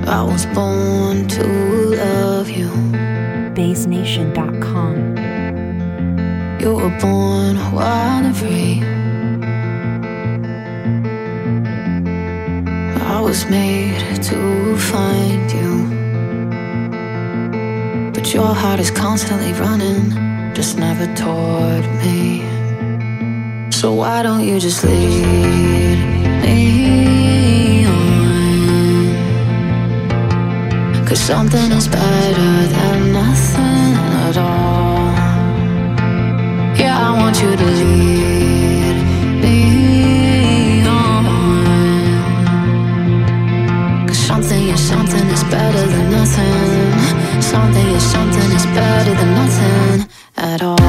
I was born to love you. BassNation.com. You were born wild and free. I was made to find you, but your heart is constantly running, just never toward me. So why don't you just lead me on? 'Cause something is better than nothing at all. Yeah, I want you to lead me on. 'Cause something is better than nothing. Something is better than nothing at all.